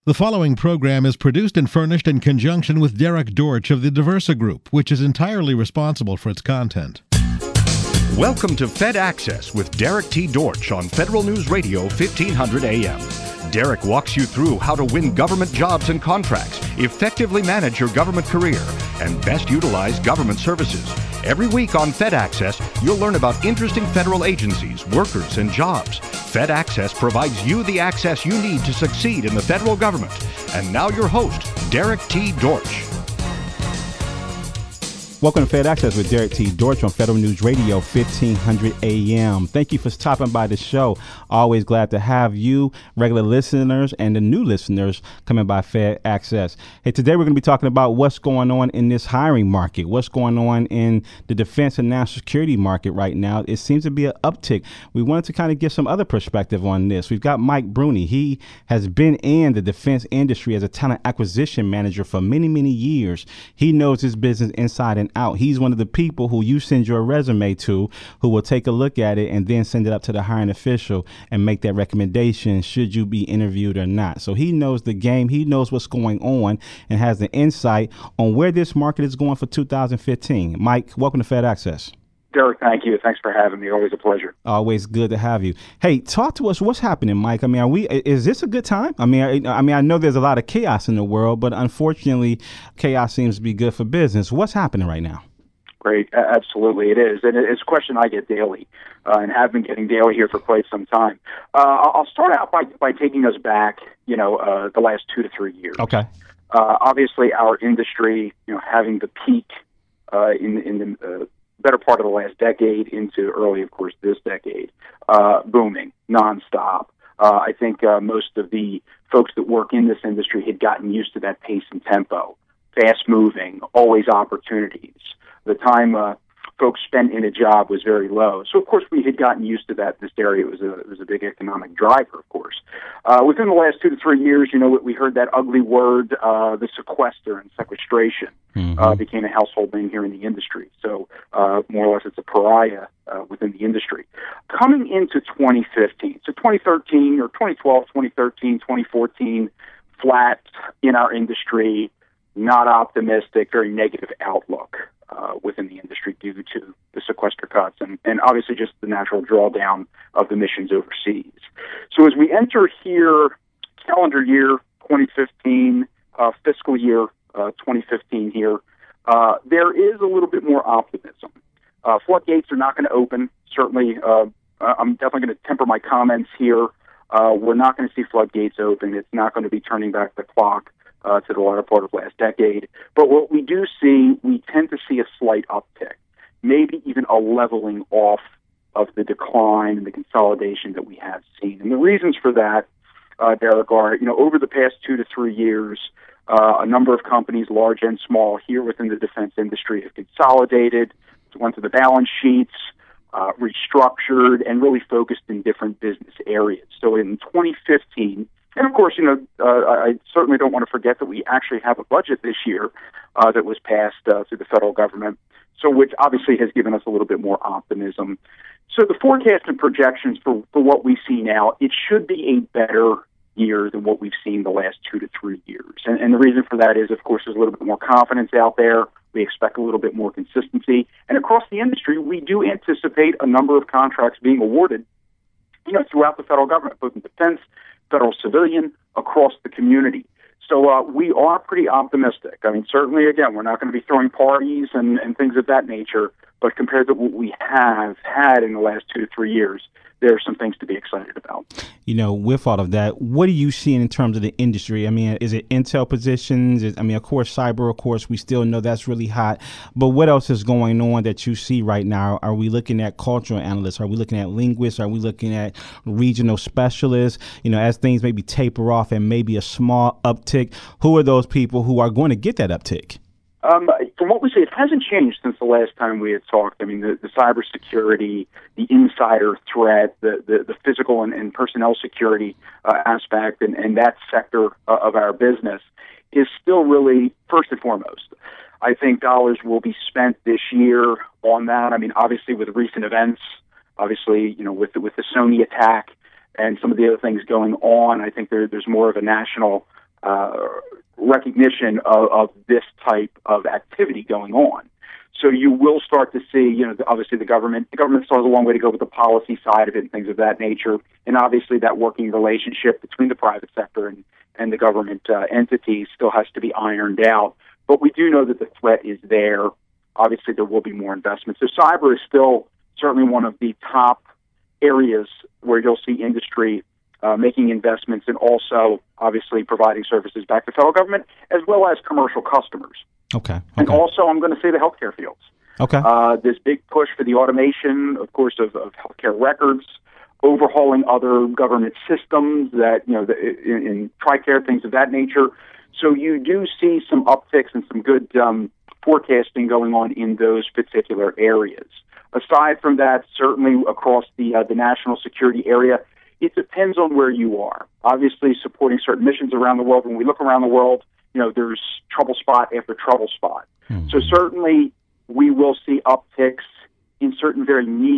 The following program is produced and furnished in conjunction with Derek Dortch of the Diversa Group, which is entirely responsible for its content. Welcome to Fed Access with Derek T. Dortch on Federal News Radio 1500 AM. Derek walks you through how to win government jobs and contracts, effectively manage your government career, and best utilize government services. Every week on Fed Access, you'll learn about interesting federal agencies, workers, and jobs. Fed Access provides you the access you need to succeed in the federal government. And now your host, Derek T. Dortch. Welcome to Fed Access with Derek T. Dortch on Federal News Radio 1500 AM. Thank you for stopping by the show. Always glad to have you, regular listeners, and the new listeners coming by Fed Access. Hey, today we're going to be talking about what's going on in this hiring market, what's going on in the defense and national security market right now. It seems to be an uptick. We wanted to kind of get some other perspective on this. We've got Mike Bruni. He has been in the defense industry as a talent acquisition manager for many, many years. He knows his business inside and out. He's one of the people who you send your resume to, who will take a look at it and then send it up to the hiring official and make that recommendation should you be interviewed or not. So he knows the game, he knows what's going on, and has the insight on where this market is going for 2015. Mike, welcome to Fed Access. Derek, thank you. Thanks for having me. Always a pleasure. Always good to have you. Hey, talk to us. What's happening, Mike? I mean, is this a good time? I mean, I know there's a lot of chaos in the world, but unfortunately, chaos seems to be good for business. What's happening right now? Great. Absolutely, it is. And it's a question I get daily and have been getting daily here for quite some time. I'll start out by taking us back, the last 2 to 3 years. Okay. Obviously, our industry, having the peak in the better part of the last decade into early, of course, this decade, booming nonstop. I think most of the folks that work in this industry had gotten used to that pace and tempo, fast moving, always opportunities. The time folks spent in a job was very low. So, of course, we had gotten used to that. This area was a big economic driver, of course. Within the last 2 to 3 years, we heard that ugly word, the sequester and sequestration, became a household name here in the industry. So, more or less, it's a pariah within the industry. Coming into 2015, so 2013 or 2012, 2013, 2014, flat in our industry, not optimistic, very negative outlook within the industry due to the sequester cuts and obviously just the natural drawdown of the missions overseas. So as we enter here, calendar year 2015, fiscal year 2015 here, there is a little bit more optimism. Floodgates are not going to open. Certainly, I'm definitely going to temper my comments here. We're not going to see floodgates open. It's not going to be turning back the clock to the latter part of last decade. But what we do see, we tend to see a slight uptick, maybe even a leveling off of the decline and the consolidation that we have seen. And the reasons for that, Derek, are, over the past 2 to 3 years, a number of companies, large and small, here within the defense industry have consolidated, went to the balance sheets, restructured, and really focused in different business areas. So in 2015, and of course, I certainly don't want to forget that we actually have a budget this year that was passed through the federal government, so which obviously has given us a little bit more optimism. So the forecast and projections for what we see now, it should be a better year than what we've seen the last 2 to 3 years. And the reason for that is, of course, there's a little bit more confidence out there. We expect a little bit more consistency. And across the industry, we do anticipate a number of contracts being awarded, throughout the federal government, both in defense, federal civilian, across the community. So we are pretty optimistic. I mean, certainly, again, we're not going to be throwing parties and things of that nature, but compared to what we have had in the last 2 to 3 years, there are some things to be excited about. With all of that, what are you seeing in terms of the industry? I mean, is it intel positions? Of course, cyber, of course, we still know that's really hot. But what else is going on that you see right now? Are we looking at cultural analysts? Are we looking at linguists? Are we looking at regional specialists? As things maybe taper off and maybe a small uptick, who are those people who are going to get that uptick? From what we see, it hasn't changed since the last time we had talked. I mean, the cybersecurity, the insider threat, the physical and personnel security aspect, and that sector of our business is still really first and foremost. I think dollars will be spent this year on that. I mean, obviously with recent events, obviously, with the Sony attack and some of the other things going on, I think there's more of a national recognition of this type of activity going on. So you will start to see, obviously the government still has a long way to go with the policy side of it and things of that nature. And obviously that working relationship between the private sector and the government entities still has to be ironed out. But we do know that the threat is there. Obviously there will be more investment. So cyber is still certainly one of the top areas where you'll see industry making investments and also obviously providing services back to federal government as well as commercial customers. Okay. And also, I'm going to say the healthcare fields. Okay. This big push for the automation, of course, of healthcare records, overhauling other government systems that, in TRICARE, things of that nature. So you do see some upticks and some good forecasting going on in those particular areas. Aside from that, certainly across the national security area, it depends on where you are. Obviously, supporting certain missions around the world, when we look around the world, there's trouble spot after trouble spot. Mm-hmm. So certainly we will see upticks in certain very niche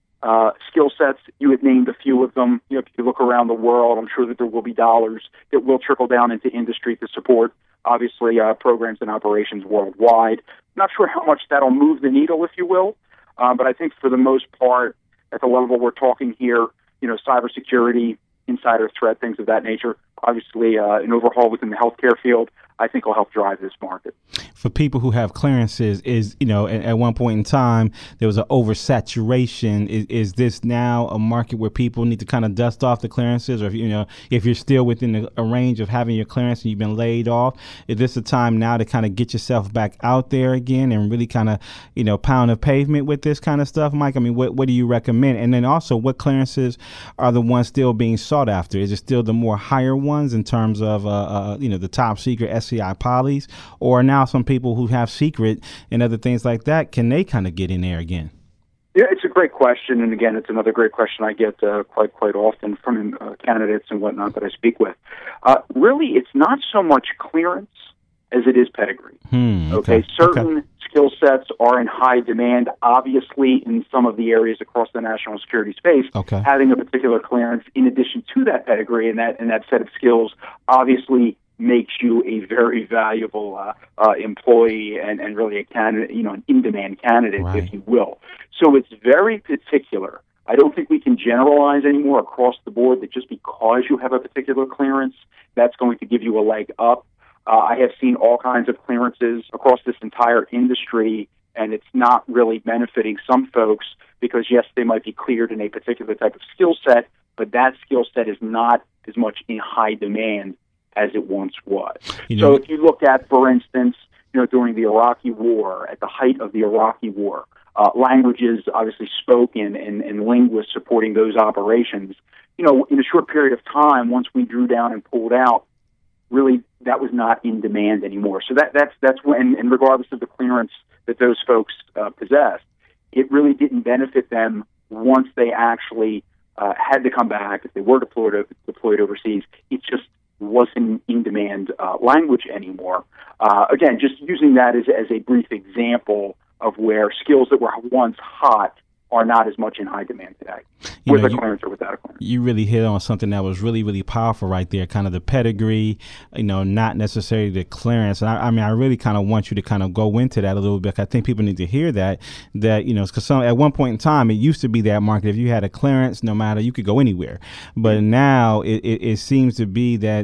skill sets. You had named a few of them. If you look around the world, I'm sure that there will be dollars that will trickle down into industry to support, obviously, programs and operations worldwide. Not sure how much that'll move the needle, if you will, but I think for the most part, at the level we're talking here, cybersecurity, insider threat, things of that nature, obviously an overhaul within the healthcare field, I think will help drive this market. For people who have clearances, at one point in time, there was an oversaturation. Is this now a market where people need to kind of dust off the clearances? Or, if you're still within a range of having your clearance and you've been laid off, is this a time now to kind of get yourself back out there again and really kind of, pound the pavement with this kind of stuff, Mike? I mean, what do you recommend? And then also, what clearances are the ones still being sought after? Is it still the more higher ones in terms of, the top secret SCI polys, or now some people who have secret and other things like that, can they kind of get in there again? Yeah, it's a great question, and again, it's another great question I get quite often from candidates and whatnot that I speak with. Really, it's not so much clearance as it is pedigree. Okay, certain skill sets are in high demand, obviously, in some of the areas across the national security space. Okay. Having a particular clearance, in addition to that pedigree and that set of skills, obviously makes you a very valuable employee and really a candidate, an in-demand candidate, right, if you will. So it's very particular. I don't think we can generalize anymore across the board that just because you have a particular clearance, that's going to give you a leg up. I have seen all kinds of clearances across this entire industry, and it's not really benefiting some folks because, yes, they might be cleared in a particular type of skill set, but that skill set is not as much in high demand as it once was. So if you look at, for instance, during the Iraqi war, at the height of the Iraqi war, languages obviously spoken and linguists supporting those operations, in a short period of time, once we drew down and pulled out, really that was not in demand anymore. So that's when, and regardless of the clearance that those folks possessed, it really didn't benefit them once they actually had to come back. If they were deployed overseas, it just wasn't in demand language anymore. Again, just using that as a brief example of where skills that were once hot are not as much in high demand today, with a clearance or without a clearance. You really hit on something that was really, really powerful right there, kind of the pedigree, not necessarily the clearance. And I really kind of want you to kind of go into that a little bit. I think people need to hear that, because at one point in time, it used to be that market, if you had a clearance, no matter, you could go anywhere. But now it seems to be that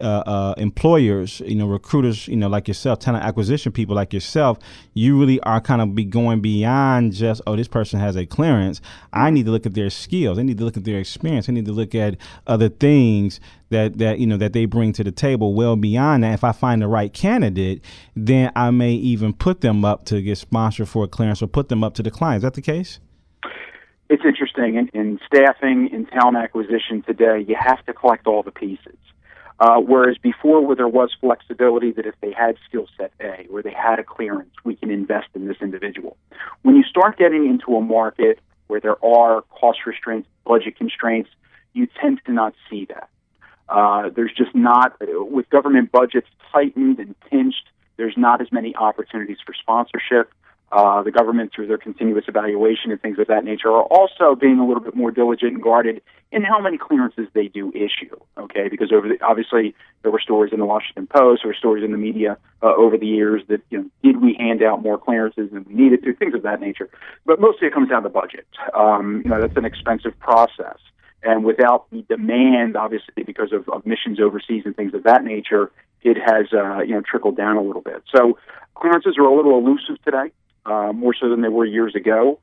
employers, recruiters, like yourself, talent acquisition people like yourself, you really are kind of going beyond just, this person has a clearance. I need to look at their skills. I need to look at their experience. I need to look at other things that they bring to the table. Well beyond that, if I find the right candidate, then I may even put them up to get sponsored for a clearance or put them up to the client. Is that the case? It's interesting. In staffing, in talent acquisition today, you have to collect all the pieces. Whereas before, where there was flexibility that if they had skill set A or they had a clearance, we can invest in this individual. When you start getting into a market where there are cost restraints, budget constraints, you tend to not see that. There's just not, with government budgets tightened and pinched, there's not as many opportunities for sponsorship. The government, through their continuous evaluation and things of that nature, are also being a little bit more diligent and guarded in how many clearances they do issue. Okay, because obviously there were stories in the Washington Post or stories in the media over the years that did we hand out more clearances than we needed to, things of that nature. But mostly it comes down to budget. That's an expensive process. And without the demand, obviously, because of missions overseas and things of that nature, it has trickled down a little bit. So clearances are a little elusive today, more so than they were years ago.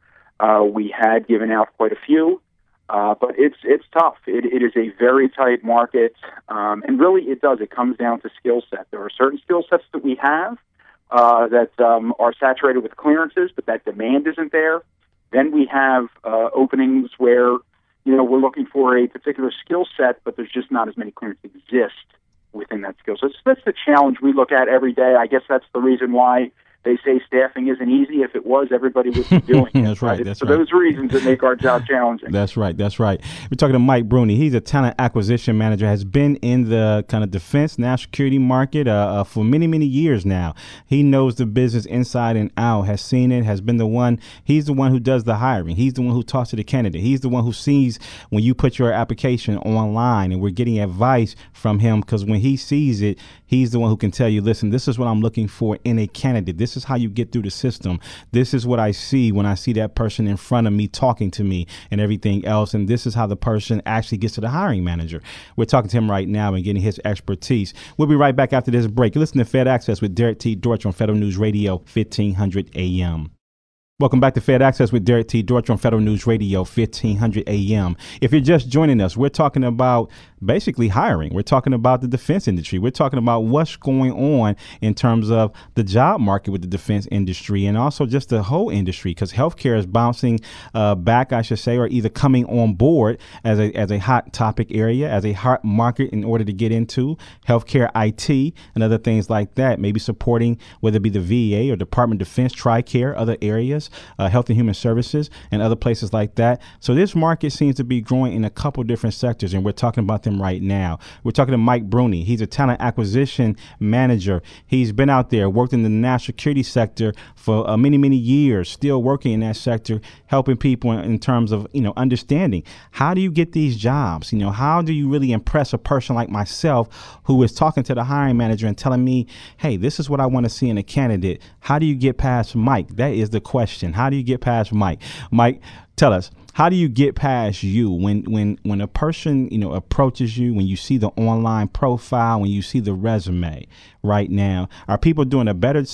We had given out quite a few, but it's tough. It is a very tight market, and really it comes down to skill set. There are certain skill sets that we have that are saturated with clearances, but that demand isn't there. Then we have openings where we're looking for a particular skill set, but there's just not as many clearances exist within that skill set. So that's the challenge we look at every day. I guess that's the reason why they say staffing isn't easy. If it was, everybody would be doing it. That's right. That's for right. those reasons that make our job challenging. That's right. That's right. We're talking to Mike Bruni. He's a talent acquisition manager, has been in the kind of defense, national security market for many, many years now. He knows the business inside and out, has seen it, has been the one. He's the one who does the hiring. He's the one who talks to the candidate. He's the one who sees when you put your application online, and we're getting advice from him because when he sees it, he's the one who can tell you, listen, this is what I'm looking for in a candidate. This is how you get through the system. This is what I see when I see that person in front of me talking to me and everything else. And this is how the person actually gets to the hiring manager. We're talking to him right now and getting his expertise. We'll be right back after this break. You're listening to Fed Access with Derek T. Dortch on Federal News Radio, 1500 AM. Welcome back to Fed Access with Derek T. Dortch on Federal News Radio, 1500 AM. If you're just joining us, we're talking about basically hiring. We're talking about the defense industry. We're talking about what's going on in terms of the job market with the defense industry and also just the whole industry, because healthcare is bouncing back, I should say, or either coming on board as a hot topic area, as a hot market in order to get into healthcare, IT, and other things like that, maybe supporting whether it be the VA or Department of Defense, TRICARE, other areas. Health and Human Services and other places like that. So this market seems to be growing in a couple different sectors, and we're talking about them right now. We're talking to Mike Bruni. He's a talent acquisition manager. He's been out there, worked in the national security sector for many, many years, still working in that sector, helping people in terms of, understanding how do you get these jobs? How do you really impress a person like myself who is talking to the hiring manager and telling me, hey, this is what I want to see in a candidate. How do you get past Mike? That is the question. How do you get past Mike? Mike, tell us, how do you get past you when a person, approaches you, when you see the online profile, when you see the resume right now? Are people doing a better,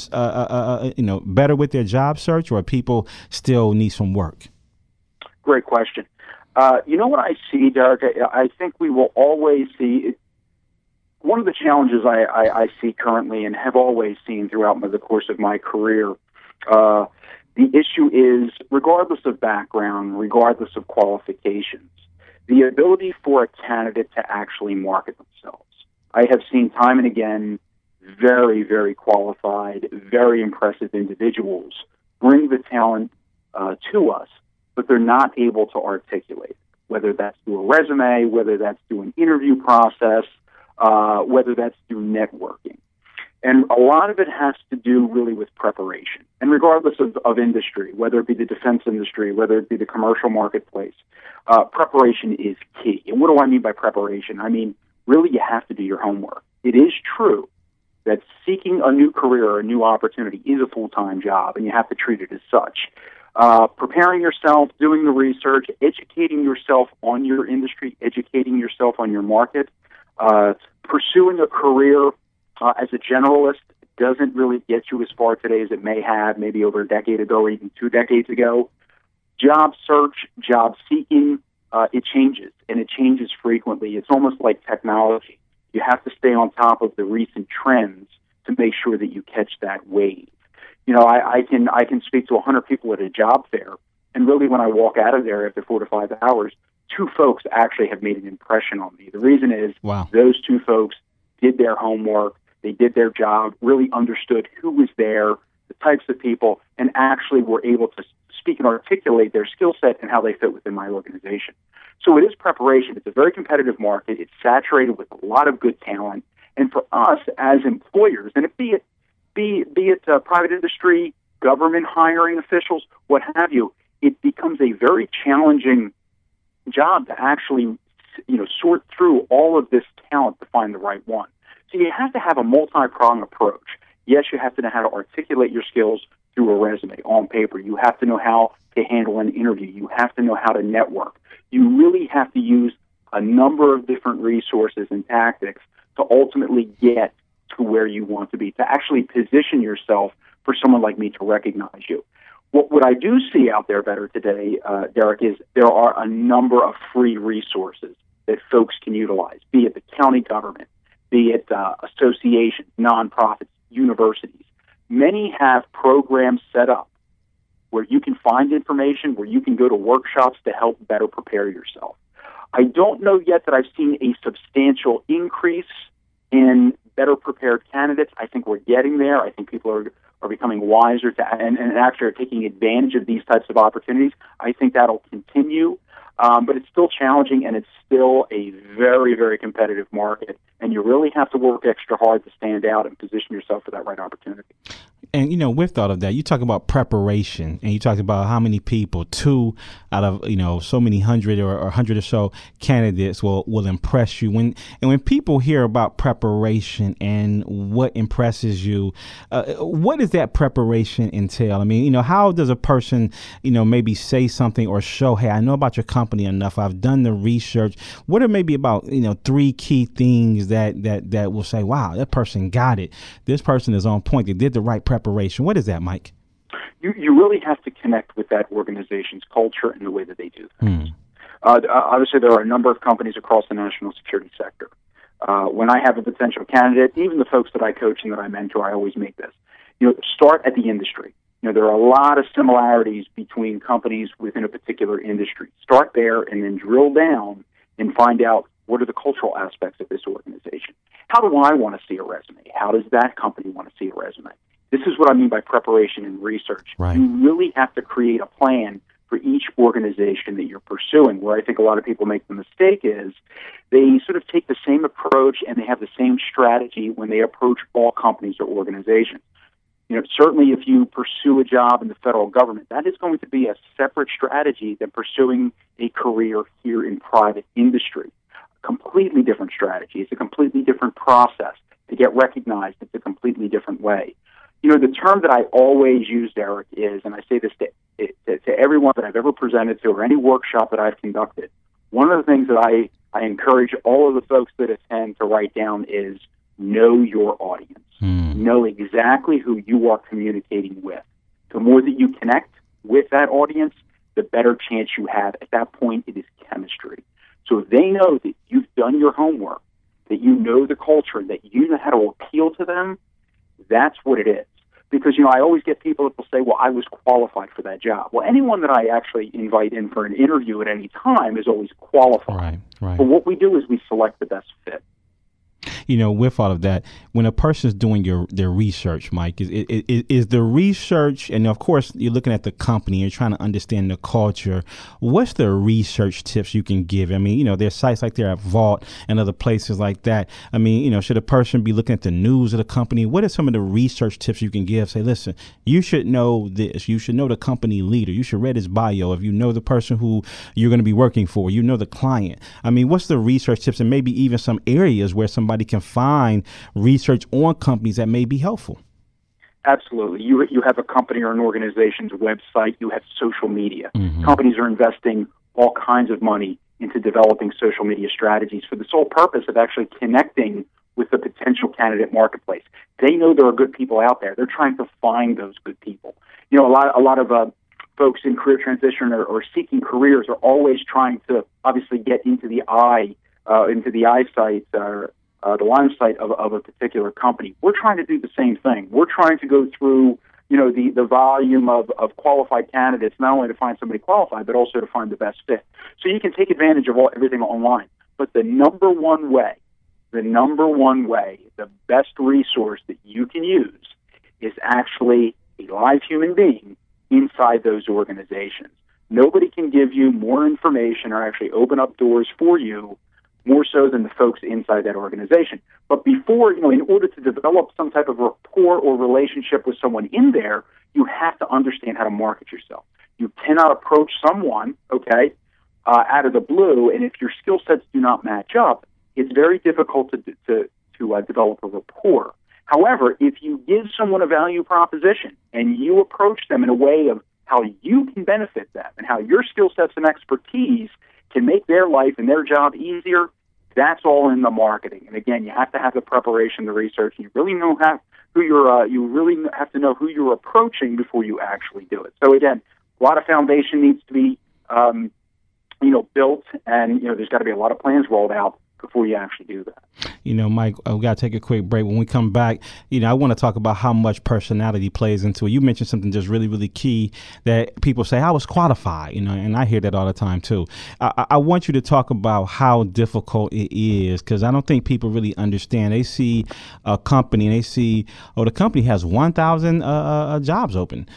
better with their job search, or people still need some work? Great question. What I see, Derek, I think we will always see one of the challenges I see currently and have always seen throughout the course of my career. The issue is, regardless of background, regardless of qualifications, the ability for a candidate to actually market themselves. I have seen time and again very, very qualified, very impressive individuals bring the talent to us, but they're not able to articulate, whether that's through a resume, whether that's through an interview process, whether that's through networking. And a lot of it has to do really with preparation. And regardless of industry, whether it be the defense industry, whether it be the commercial marketplace, preparation is key. And what do I mean by preparation? I mean, really, you have to do your homework. It is true that seeking a new career or a new opportunity is a full-time job, and you have to treat it as such. Preparing yourself, doing the research, educating yourself on your industry, educating yourself on your market, pursuing a career as a generalist doesn't really get you as far today as it may have maybe over a decade ago or even 2 decades ago. Job search, job seeking, it changes, and it changes frequently. It's almost like technology. You have to stay on top of the recent trends to make sure that you catch that wave. I can speak to 100 people at a job fair, and really when I walk out of there after 4 to 5 hours, 2 folks actually have made an impression on me. The reason is those 2 folks did their homework, they did their job, really understood who was there, the types of people, and actually were able to speak and articulate their skill set and how they fit within my organization. So it is preparation. It's a very competitive market. It's saturated with a lot of good talent. And for us as employers, and be it private industry, government hiring officials, what have you, it becomes a very challenging job to actually, sort through all of this talent to find the right one. So you have to have a multi-pronged approach. Yes, you have to know how to articulate your skills through a resume on paper. You have to know how to handle an interview. You have to know how to network. You really have to use a number of different resources and tactics to ultimately get to where you want to be, to actually position yourself for someone like me to recognize you. What I do see out there better today, Derek, is there are a number of free resources that folks can utilize, be it the county government, be it associations, nonprofits, universities. Many have programs set up where you can find information, where you can go to workshops to help better prepare yourself. I don't know yet that I've seen a substantial increase in better prepared candidates. I think we're getting there. I think people are becoming wiser and actually are taking advantage of these types of opportunities. I think that'll continue, but it's still challenging, and it's still a very, very competitive market, and you really have to work extra hard to stand out and position yourself for that right opportunity. And, with all of that, you talk about preparation, and you talk about how many people, 2 out of, so many hundred or 100 or so candidates will impress you. When people hear about preparation and what impresses you, what does that preparation entail? I mean, how does a person, maybe say something or show, hey, I know about your company enough. I've done the research. What are maybe about, 3 key things that will say, wow, that person got it. This person is on point. They did the right preparation. What is that, Mike? You really have to connect with that organization's culture and the way that they do things. Obviously, there are a number of companies across the national security sector. When I have a potential candidate, even the folks that I coach and that I mentor, I always make this. Start at the industry. There are a lot of similarities between companies within a particular industry. Start there and then drill down and find out what are the cultural aspects of this organization. How do I want to see a resume? How does that company want to see a resume? This is what I mean by preparation and research. Right. You really have to create a plan for each organization that you're pursuing. Where I think a lot of people make the mistake is they sort of take the same approach and they have the same strategy when they approach all companies or organizations. Certainly if you pursue a job in the federal government, that is going to be a separate strategy than pursuing a career here in private industry. Completely different strategy. It's a completely different process. To get recognized, it's a completely different way. The term that I always use, Derek, is, and I say this to everyone that I've ever presented to or any workshop that I've conducted, one of the things that I encourage all of the folks that attend to write down is know your audience. Know exactly who you are communicating with. The more that you connect with that audience, the better chance you have. At that point, it is chemistry. So if they know that you've done your homework, that you know the culture, that you know how to appeal to them, that's what it is. Because, I always get people that will say, well, I was qualified for that job. Well, anyone that I actually invite in for an interview at any time is always qualified. Right. But what we do is we select the best fit. With all of that, when a person's doing their research, Mike, is the research, and of course you're looking at the company, you're trying to understand the culture. What's the research tips you can give? I mean, there's sites like there at Vault and other places like that. I mean, should a person be looking at the news of the company? What are some of the research tips you can give? Say, listen, you should know this. You should know the company leader. You should read his bio. If you know the person who you're going to be working for, the client. I mean, what's the research tips, and maybe even some areas where somebody can find research on companies that may be helpful? Absolutely. You have a company or an organization's website. You have social media. Companies are investing all kinds of money into developing social media strategies for the sole purpose of actually connecting with the potential candidate marketplace. They know there are good people out there. They're trying to find those good people. A lot of folks in career transition or seeking careers are always trying to obviously get into the eyesight or the line of sight of a particular company. We're trying to do the same thing. We're trying to go through, the volume of qualified candidates, not only to find somebody qualified, but also to find the best fit. So you can take advantage of everything online. But the number one way, the best resource that you can use is actually a live human being inside those organizations. Nobody can give you more information or actually open up doors for you more so than the folks inside that organization. But before, in order to develop some type of rapport or relationship with someone in there, you have to understand how to market yourself. You cannot approach someone, out of the blue, and if your skill sets do not match up, it's very difficult to develop a rapport. However, if you give someone a value proposition and you approach them in a way of how you can benefit them and how your skill sets and expertise can make their life and their job easier, that's all in the marketing. And again, you have to have the preparation, the research, and you really have to know who you're approaching before you actually do it. So again, a lot of foundation needs to be built, and there's got to be a lot of plans rolled out before you actually do that. Mike, we got to take a quick break. When we come back, I want to talk about how much personality plays into it. You mentioned something just really, really key that people say, I was qualified, and I hear that all the time too. I want you to talk about how difficult it is, because I don't think people really understand. They see a company and they see, the company has 1,000 jobs open,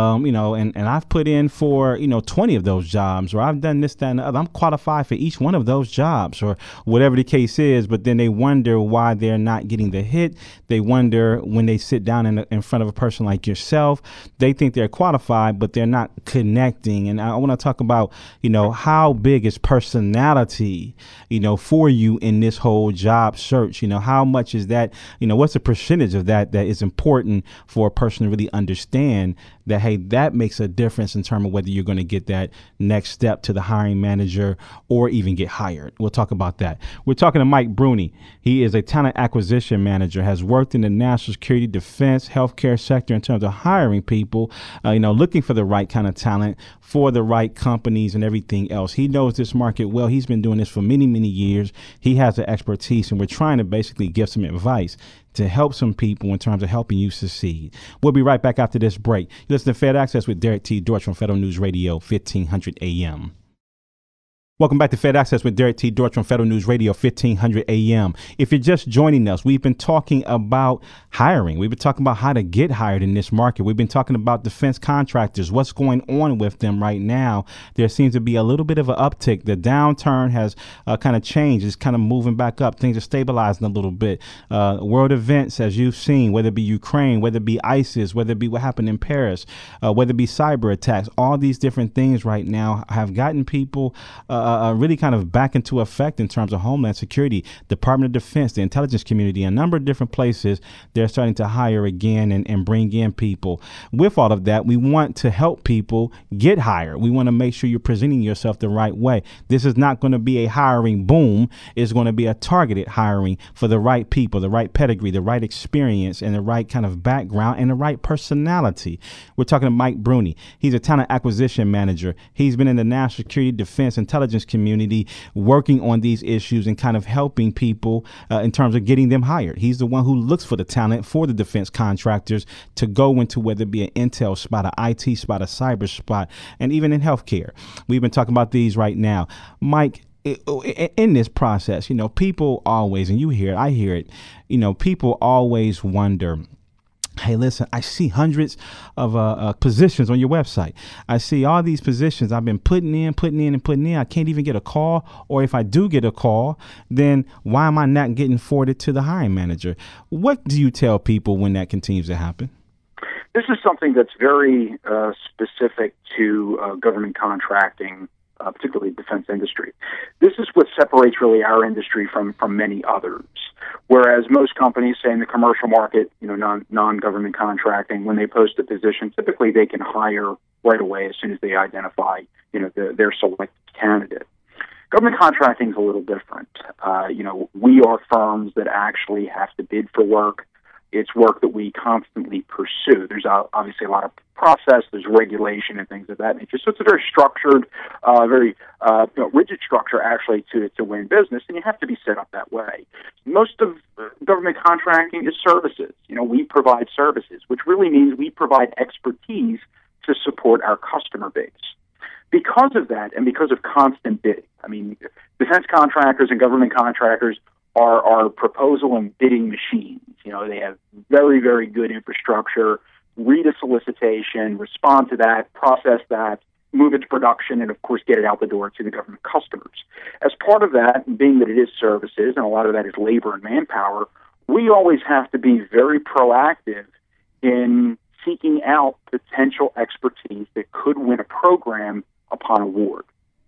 and I've put in for, 20 of those jobs, or I've done this, that, and the other. I'm qualified for each one of those jobs, or whatever the case is, but then they wonder why they're not getting the hit. They wonder when they sit down in front of a person like yourself, they think they're qualified, but they're not connecting. And I want to talk about, how big is personality, for you in this whole job search? How much is that, what's the percentage of that is important for a person to really understand that, hey, that makes a difference in terms of whether you're going to get that next step to the hiring manager or even get hired. We'll talk about that. We're talking to Mike Bruni. He is a talent acquisition manager, has worked in the national security, defense, healthcare sector in terms of hiring people, looking for the right kind of talent for the right companies and everything else. He knows this market well. He's been doing this for many, many years. He has the expertise, and we're trying to basically give some advice to help some people in terms of helping you succeed. We'll be right back after this break. You listen to Fed Access with Derek T. Dortch from Federal News Radio, 1500 AM. Welcome back to Fed Access with Derek T. Dortch from Federal News Radio, 1500 AM. If you're just joining us, we've been talking about hiring. We've been talking about how to get hired in this market. We've been talking about defense contractors, what's going on with them right now. There seems to be a little bit of an uptick. The downturn has kind of changed. It's kind of moving back up. Things are stabilizing a little bit. World events, as you've seen, whether it be Ukraine, whether it be ISIS, whether it be what happened in Paris, whether it be cyber attacks, all these different things right now have gotten people really kind of back into effect in terms of Homeland Security, Department of Defense, the intelligence community, a number of different places. They're starting to hire again and bring in people. With all of that, we want to help people get hired. We want to make sure you're presenting yourself the right way. This is not going to be a hiring boom. It's going to be a targeted hiring for the right people, the right pedigree, the right experience, and the right kind of background and the right personality. We're talking to Mike Bruni. He's a talent acquisition manager. He's been in the national security, defense, intelligence community working on these issues and kind of helping people in terms of getting them hired. He's the one who looks for the talent for the defense contractors to go into, whether it be an intel spot, an IT spot, a cyber spot, and even in healthcare. We've been talking about these right now. Mike, in this process, people always, and you hear it, I hear it, people always wonder, hey, listen, I see hundreds of positions on your website. I see all these positions I've been putting in. I can't even get a call. Or if I do get a call, then why am I not getting forwarded to the hiring manager? What do you tell people when that continues to happen? This is something that's very specific to government contracting, particularly defense industry. This is what separates really our industry from many others. Whereas most companies, say in the commercial market, non-government contracting, when they post a position, typically they can hire right away as soon as they identify, their selected candidate. Government contracting is a little different. We are firms that actually have to bid for work. It's work that we constantly pursue. There's obviously a lot of process, there's regulation and things of that nature. So it's a very structured, very rigid structure actually to win business, and you have to be set up that way. Most of government contracting is services. We provide services, which really means we provide expertise to support our customer base. Because of that, and because of constant bidding, defense contractors and government contractors are proposal and bidding machines. They have very, very good infrastructure. Read a solicitation, respond to that, process that, move it to production, and of course get it out the door to the government customers. As part of that, being that it is services, and a lot of that is labor and manpower, we always have to be very proactive in seeking out potential expertise that could win a program upon award.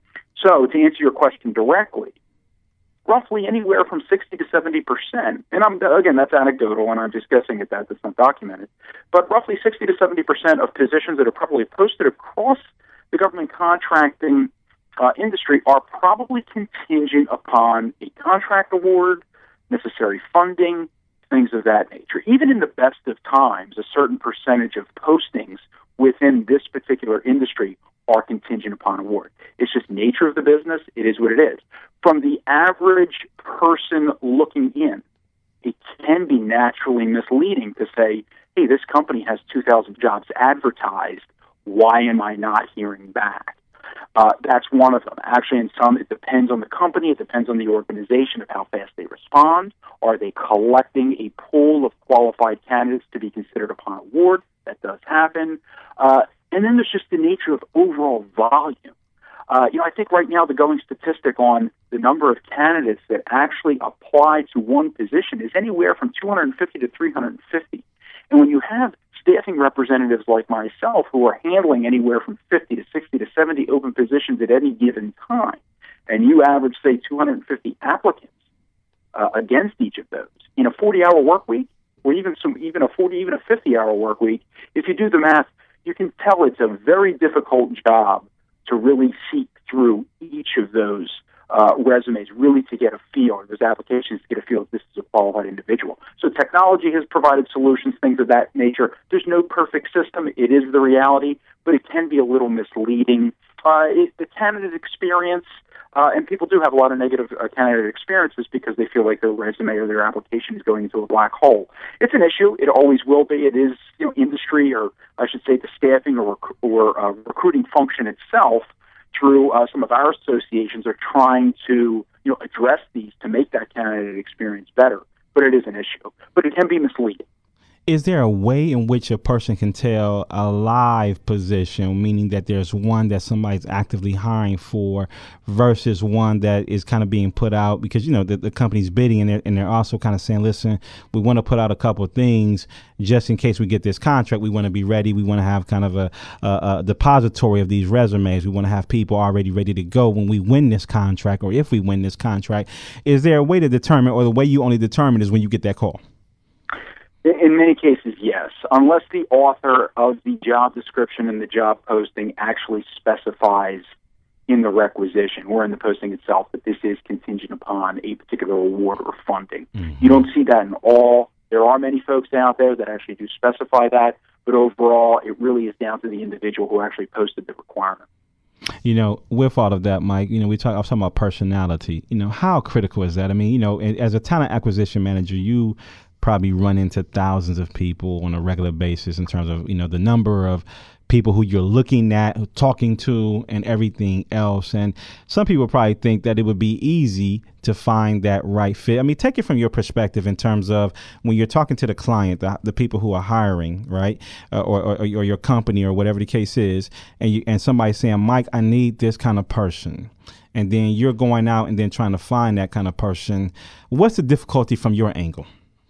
So to answer your question directly, roughly anywhere from 60 to 70%, and again, that's anecdotal, and I'm just guessing at that, that's not documented, but roughly 60 to 70% of positions that are probably posted across the government contracting industry are probably contingent upon a contract award, necessary funding, things of that nature. Even in the best of times, a certain percentage of postings within this particular industry are contingent upon award. It's just nature of the business. It is what it is. From the average person looking in, it can be naturally misleading to say, hey, this company has 2,000 jobs advertised. Why am I not hearing back? That's one of them. Actually, in some, it depends on the company. It depends on the organization of how fast they respond. Are they collecting a pool of qualified candidates to be considered upon award? That does happen. And then there's just the nature of overall volume. I think right now the going statistic on the number of candidates that actually apply to one position is anywhere from 250 to 350. And when you have staffing representatives like myself who are handling anywhere from 50 to 60 to 70 open positions at any given time, and you average, say, 250 applicants against each of those in a 40-hour work week, or even a 50-hour work week, if you do the math, you can tell it's a very difficult job to really seek through each of those resumes, really to get a feel, or those applications to get a feel if this is a qualified individual. So technology has provided solutions, things of that nature. There's no perfect system. It is the reality, but it can be a little misleading. The candidate experience, and people do have a lot of negative candidate experiences because they feel like their resume or their application is going into a black hole. It's an issue. It always will be. It is, industry, or I should say the staffing or recruiting function itself, through some of our associations, are trying to address these to make that candidate experience better. But it is an issue. But it can be misleading. Is there a way in which a person can tell a live position, meaning that there's one that somebody's actively hiring for versus one that is kind of being put out because, the company's bidding and they're also kind of saying, listen, we want to put out a couple of things just in case we get this contract. We want to be ready. We want to have kind of a depository of these resumes. We want to have people already ready to go when we win this contract, or if we win this contract. Is there a way to determine, or the way you only determine is when you get that call? In many cases, yes, unless the author of the job description and the job posting actually specifies in the requisition or in the posting itself that this is contingent upon a particular award or funding. Mm-hmm. You don't see that in all. There are many folks out there that actually do specify that, but overall, it really is down to the individual who actually posted the requirement. With all of that, Mike, I was talking about personality. How critical is that? I mean, as a talent acquisition manager, you probably run into thousands of people on a regular basis in terms of, the number of people who you're looking at, talking to, and everything else. And some people probably think that it would be easy to find that right fit. I mean, take it from your perspective in terms of when you're talking to the client, the people who are hiring, right, or your company or whatever the case is, and somebody saying, Mike, I need this kind of person. And then you're going out and then trying to find that kind of person. What's the difficulty from your angle?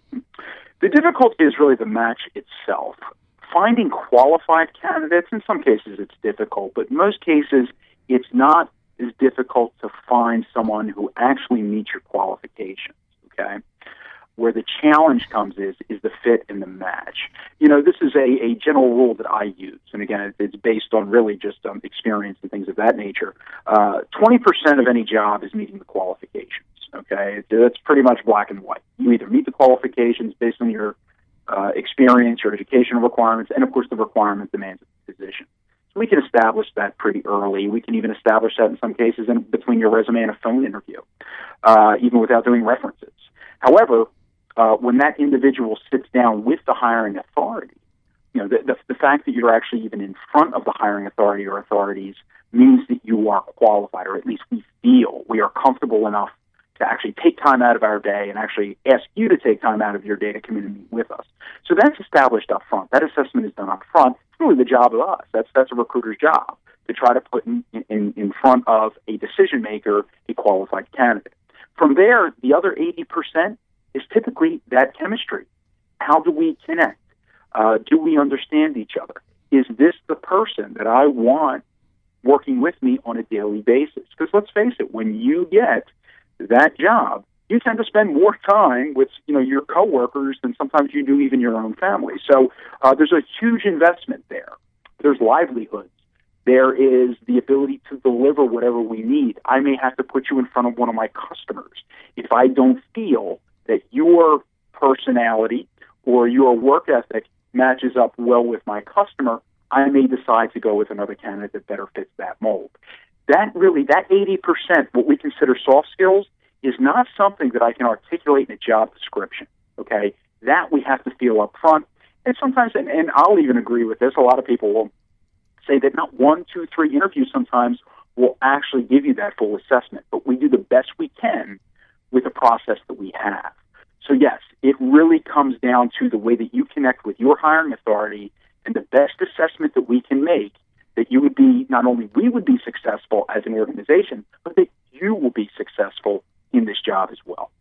The difficulty is really the match itself. Finding qualified candidates, in some cases it's difficult, but in most cases it's not as difficult to find someone who actually meets your qualifications, okay? Where the challenge comes is the fit and the match. This is a general rule that I use, and again, it's based on really just experience and things of that nature. 20% of any job is meeting the qualifications. Okay, that's pretty much black and white. You either meet the qualifications based on your experience, your educational requirements, and of course the requirement demands of the position. So we can establish that pretty early. We can even establish that in some cases in between your resume and a phone interview, even without doing references. However, when that individual sits down with the hiring authority, the fact that you're actually even in front of the hiring authority or authorities means that you are qualified, or at least we feel we are comfortable enough to actually take time out of our day and actually ask you to take time out of your day to come in and meet with us. So that's established up front. That assessment is done up front. It's really the job of us. That's a recruiter's job, to try to put in front of a decision maker a qualified candidate. From there, the other 80% is typically that chemistry. How do we connect? Do we understand each other? Is this the person that I want working with me on a daily basis? Because let's face it, when you get that job, you tend to spend more time with your coworkers than sometimes you do even your own family. So there's a huge investment there. There's livelihoods. There is the ability to deliver whatever we need. I may have to put you in front of one of my customers. If I don't feel that your personality or your work ethic matches up well with my customer, I may decide to go with another candidate that better fits that mold. That 80%, what we consider soft skills, is not something that I can articulate in a job description, okay? That we have to feel up front. And sometimes, and I'll even agree with this, a lot of people will say that not 1, 2, 3 interviews sometimes will actually give you that full assessment, but we do the best we can with the process that we have. So yes, it really comes down to the way that you connect with your hiring authority and the best assessment that we can make that you would be, not only we would be successful as an organization, but that you will be successful in this job as well.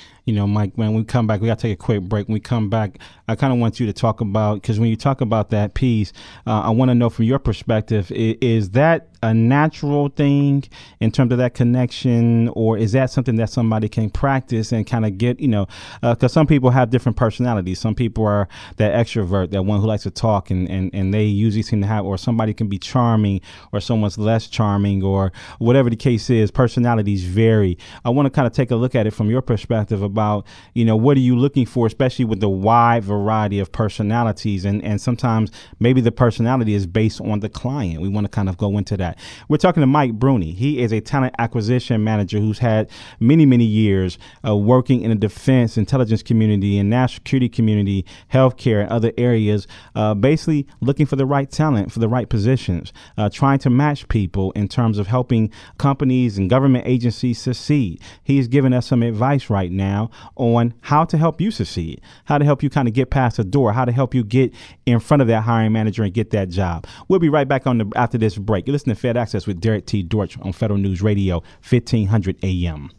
Mike, when we come back, we got to take a quick break. When we come back, I kind of want you to talk about, because when you talk about that piece, I want to know from your perspective, is that a natural thing in terms of that connection, or is that something that somebody can practice and kind of get, because some people have different personalities. Some people are that extrovert, that one who likes to talk, and they usually seem to have, or somebody can be charming, or someone's less charming, or whatever the case is. Personalities vary. I want to kind of take a look at it from your perspective about, what are you looking for, especially with the wide variety of personalities, and sometimes maybe the personality is based on the client. We want to kind of go into that. We're talking to Mike Bruni. He is a talent acquisition manager who's had many, many years working in the defense, intelligence community, and national security community, healthcare, and other areas, basically looking for the right talent for the right positions, trying to match people in terms of helping companies and government agencies succeed. He's giving us some advice right now on how to help you succeed, how to help you kind of get past the door, how to help you get in front of that hiring manager and get that job. We'll be right back after this break. You're listening to Fed Access with Derek T. Dortch on Federal News Radio, 1500 AM.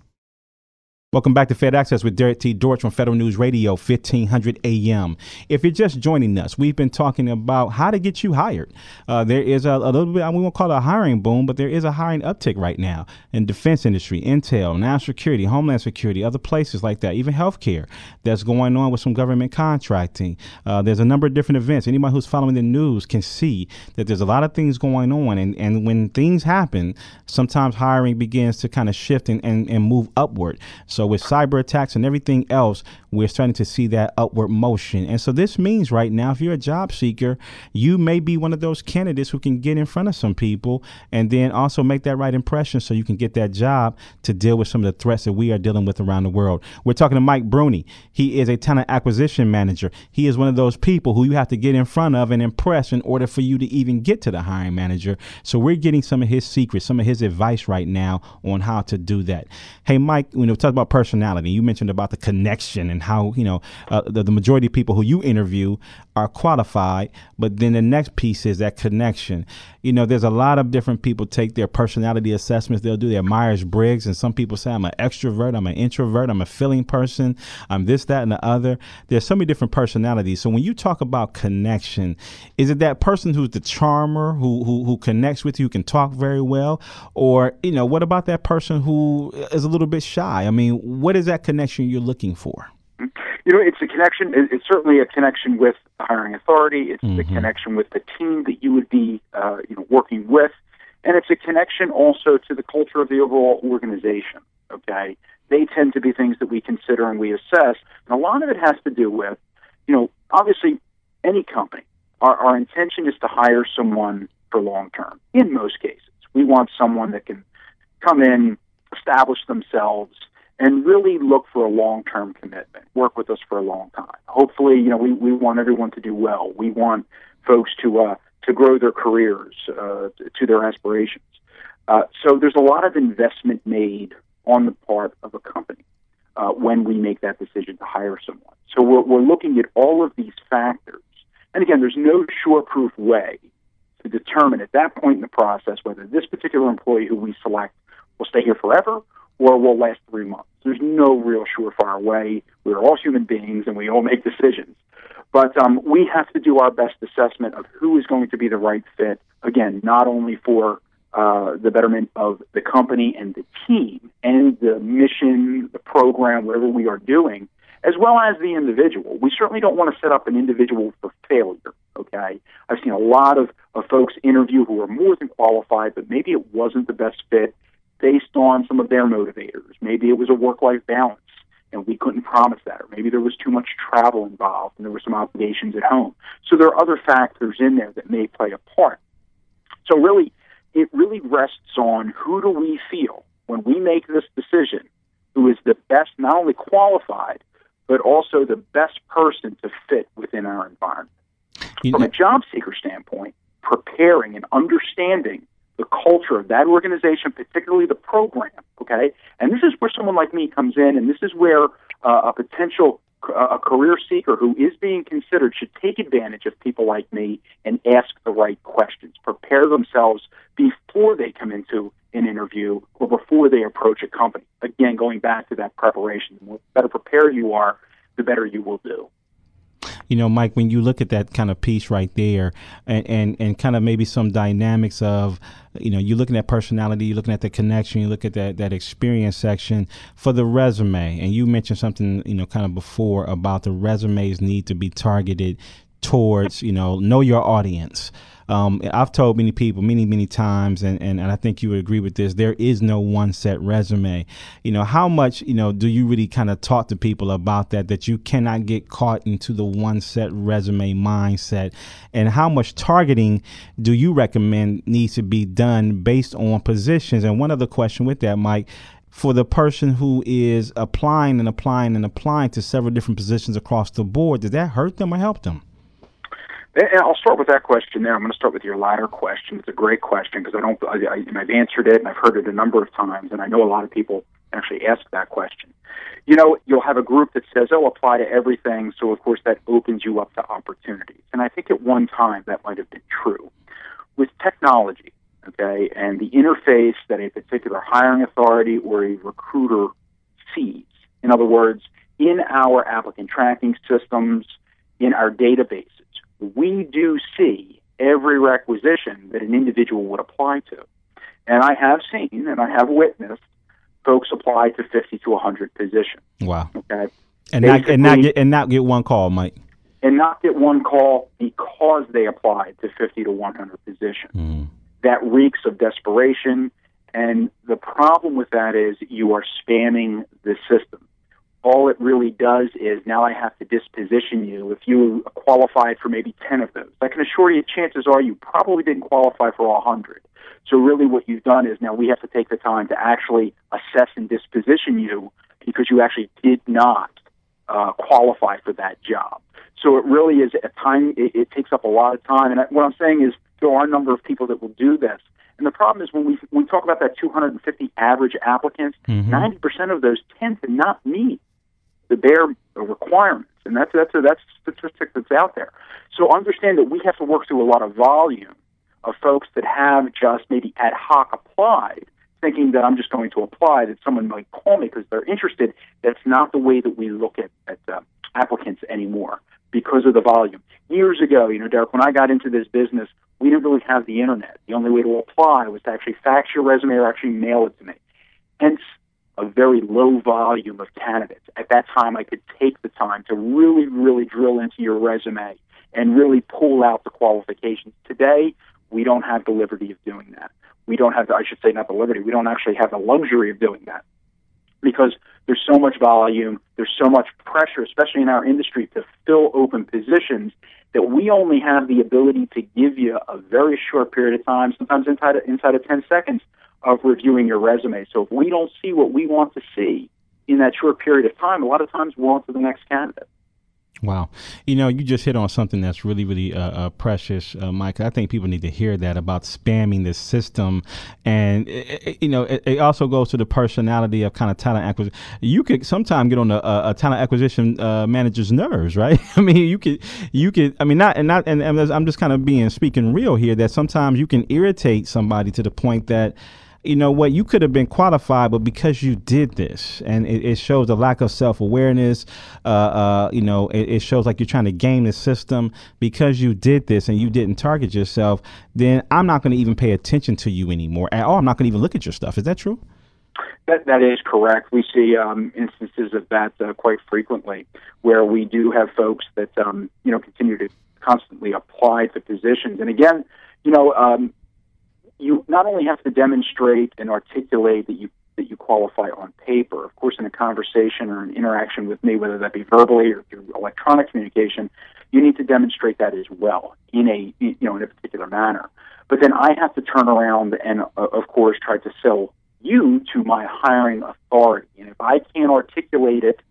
Welcome back to Fed Access with Derek T. Dortch on Federal News Radio, 1500 AM. If you're just joining us, we've been talking about how to get you hired. There is a little bit, we won't call it a hiring boom, but there is a hiring uptick right now in defense industry, intel, national security, homeland security, other places like that, even healthcare that's going on with some government contracting. There's a number of different events. Anybody who's following the news can see that there's a lot of things going on. And when things happen, sometimes hiring begins to kind of shift and move upward. So with cyber attacks and everything else, we're starting to see that upward motion. And so this means right now, if you're a job seeker, you may be one of those candidates who can get in front of some people and then also make that right impression so you can get that job to deal with some of the threats that we are dealing with around the world. We're talking to Mike Bruni. He is a talent acquisition manager. He is one of those people who you have to get in front of and impress in order for you to even get to the hiring manager. So we're getting some of his secrets, some of his advice right now on how to do that. Hey, Mike, when we talk about personality, you mentioned about the connection and how, the majority of people who you interview are qualified. But then the next piece is that connection. There's a lot of different people take their personality assessments. They'll do their Myers-Briggs. And some people say, I'm an extrovert, I'm an introvert, I'm a feeling person, I'm this, that, and the other. There's so many different personalities. So when you talk about connection, is it that person who's the charmer, who connects with you, who can talk very well? Or, what about that person who is a little bit shy? I mean, what is that connection you're looking for? It's a connection. It's certainly a connection with the hiring authority. It's the connection with the team that you would be, working with. And it's a connection also to the culture of the overall organization, okay? They tend to be things that we consider and we assess. And a lot of it has to do with, obviously, any company. Our intention is to hire someone for long term, in most cases. We want someone that can come in, establish themselves, and really look for a long-term commitment, work with us for a long time. Hopefully, we want everyone to do well. We want folks to grow their careers to their aspirations. So there's a lot of investment made on the part of a company when we make that decision to hire someone. So we're looking at all of these factors. And again, there's no sure-proof way to determine at that point in the process whether this particular employee who we select will stay here forever or will last 3 months. There's no real surefire way. We're all human beings, and we all make decisions. But we have to do our best assessment of who is going to be the right fit, again, not only for the betterment of the company and the team and the mission, the program, whatever we are doing, as well as the individual. We certainly don't want to set up an individual for failure, okay? I've seen a lot of folks interview who are more than qualified, but maybe it wasn't the best fit based on some of their motivators. Maybe it was a work-life balance, and we couldn't promise that. Or maybe there was too much travel involved, and there were some obligations at home. So there are other factors in there that may play a part. So really, it really rests on who do we feel when we make this decision, who is the best, not only qualified, but also the best person to fit within our environment. From a job seeker standpoint, preparing and understanding the culture of that organization, particularly the program, okay? And this is where someone like me comes in, and this is where a potential career seeker who is being considered should take advantage of people like me and ask the right questions, prepare themselves before they come into an interview or before they approach a company. Again, going back to that preparation, the better prepared you are, the better you will do. You know, Mike, when you look at that kind of piece right there and kind of maybe some dynamics of, you know, you're looking at personality, you're looking at the connection, you look at that experience section for the resume. And you mentioned something, you know, kind of before about the resumes need to be targeted towards, you know your audience. I've told many people many times, and I think you would agree with this, there is no one set resume. You know, how much, you know, do you really kind of talk to people about that you cannot get caught into the one set resume mindset? And how much targeting do you recommend needs to be done based on positions? And one other question with that, Mike, for the person who is applying to several different positions across the board, does that hurt them or help them? And I'll start with that question there. I'm going to start with your latter question. It's a great question because I've answered it and I've heard it a number of times, and I know a lot of people actually ask that question. You know, you'll have a group that says, apply to everything, so of course that opens you up to opportunities. And I think at one time that might have been true. With technology, okay, and the interface that a particular hiring authority or a recruiter sees, in other words, in our applicant tracking systems, in our databases, we do see every requisition that an individual would apply to. And I have seen and I have witnessed folks apply to 50 to 100 positions. Wow. Okay. And not get one call, Mike. And not get one call because they applied to 50 to 100 positions. Mm. That reeks of desperation. And the problem with that is you are spamming the system. All it really does is now I have to disposition you if you qualified for maybe 10 of those. I can assure you, chances are you probably didn't qualify for all 100. So really what you've done is now we have to take the time to actually assess and disposition you because you actually did not qualify for that job. So it really is a time, it takes up a lot of time. And what I'm saying is there are a number of people that will do this. And the problem is when we talk about that 250 average applicants, 90% of those tend to not meet the bare requirements, and that's a statistic that's out there. So understand that we have to work through a lot of volume of folks that have just maybe ad hoc applied, thinking that I'm just going to apply, that someone might call me because they're interested. That's not the way that we look at applicants anymore because of the volume. Years ago, Derek, when I got into this business, we didn't really have the internet. The only way to apply was to actually fax your resume or actually mail it to me. Hence, a very low volume of candidates. At that time, I could take the time to really, really drill into your resume and really pull out the qualifications. Today, we don't have the liberty of doing that. We don't have, not the liberty, we don't actually have the luxury of doing that because there's so much volume, there's so much pressure, especially in our industry, to fill open positions that we only have the ability to give you a very short period of time, sometimes inside of 10 seconds, of reviewing your resume. So if we don't see what we want to see in that short period of time, a lot of times we're on to the next candidate. Wow. You just hit on something that's really, really precious, Mike. I think people need to hear that about spamming the system. And, it also goes to the personality of kind of talent acquisition. You could sometimes get on a talent acquisition manager's nerves, right? I mean, you could, I'm just kind of speaking real here, that sometimes you can irritate somebody to the point that, you know what, you could have been qualified, but because you did this, and it shows a lack of self-awareness, it shows like you're trying to game the system. Because you did this and you didn't target yourself, then I'm not going to even pay attention to you anymore at all. I'm not going to even look at your stuff. Is that true? That is correct. We see instances of that quite frequently, where we do have folks that continue to constantly apply to positions. And again, you not only have to demonstrate and articulate that you qualify on paper. Of course, in a conversation or an interaction with me, whether that be verbally or through electronic communication, you need to demonstrate that as well in a particular manner. But then I have to turn around and, of course, try to sell you to my hiring authority. And if I can't articulate it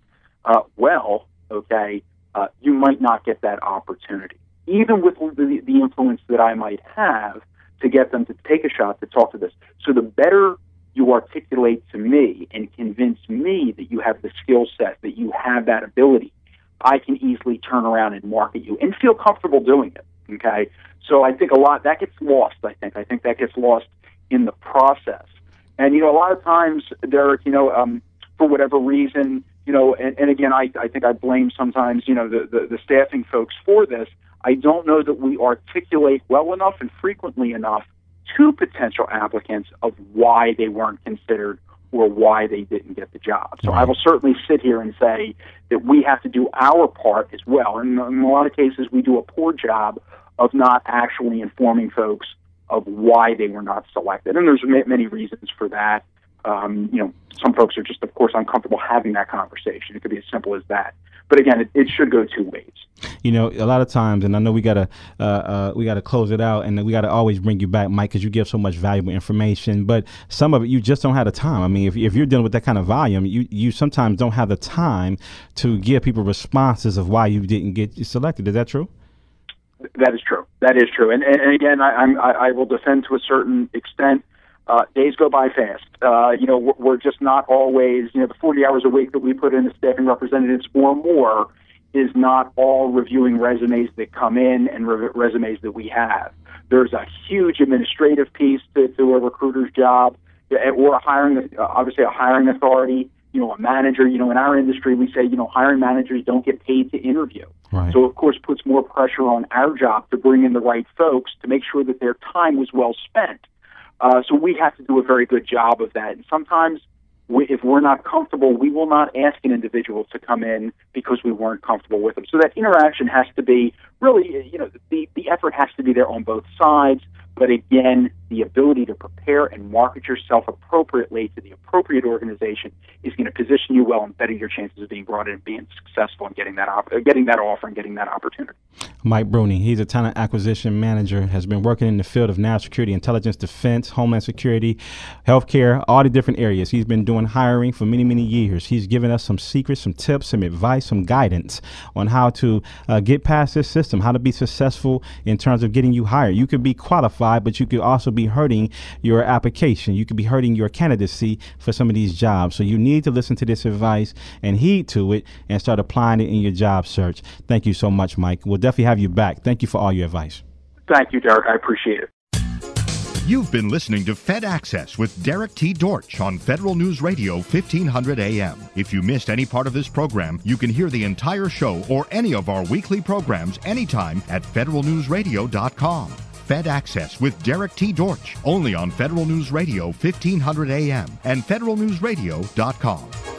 you might not get that opportunity, even with the influence that I might have to get them to take a shot to talk to this. So the better you articulate to me and convince me that you have the skill set, that you have that ability, I can easily turn around and market you and feel comfortable doing it. Okay? So I think a lot that gets lost, I think that gets lost in the process. And, a lot of times, Derek, for whatever reason, and again, I think I blame sometimes, the staffing folks for this. I don't know that we articulate well enough and frequently enough to potential applicants of why they weren't considered or why they didn't get the job. So I will certainly sit here and say that we have to do our part as well. And in a lot of cases, we do a poor job of not actually informing folks of why they were not selected. And there's many reasons for that. Some folks are just, of course, uncomfortable having that conversation. It could be as simple as that. But again, it should go two ways. A lot of times, and I know we gotta close it out, and we gotta always bring you back, Mike, because you give so much valuable information. But some of it, you just don't have the time. I mean, if you're dealing with that kind of volume, you sometimes don't have the time to give people responses of why you didn't get selected. Is that true? That is true. And again, I will defend to a certain extent. Days go by fast. We're just not always, the 40 hours a week that we put in as staffing representatives or more is not all reviewing resumes that come in and resumes that we have. There's a huge administrative piece to a recruiter's job, or obviously a hiring authority, a manager. In our industry, we say, hiring managers don't get paid to interview. Right. So, of course, puts more pressure on our job to bring in the right folks to make sure that their time was well spent. So we have to do a very good job of that. And sometimes, if we're not comfortable, we will not ask an individual to come in because we weren't comfortable with them. So that interaction has to be really, the effort has to be there on both sides. But again, the ability to prepare and market yourself appropriately to the appropriate organization is going to position you well and better your chances of being brought in and being successful and getting that offer and getting that opportunity. Mike Bruni, he's a talent acquisition manager, has been working in the field of national security, intelligence, defense, homeland security, healthcare, all the different areas. He's been doing hiring for many, many years. He's given us some secrets, some tips, some advice, some guidance on how to get past this system, how to be successful in terms of getting you hired. You could be qualified, but you could also be hurting your application. You could be hurting your candidacy for some of these jobs. So you need to listen to this advice and heed to it and start applying it in your job search. Thank you so much, Mike. We'll definitely have you back. Thank you for all your advice. Thank you, Derek. I appreciate it. You've been listening to Fed Access with Derek T. Dortch on Federal News Radio 1500 AM. If you missed any part of this program, you can hear the entire show or any of our weekly programs anytime at federalnewsradio.com. Fed Access with Derek T. Dortch, only on Federal News Radio 1500 AM and federalnewsradio.com.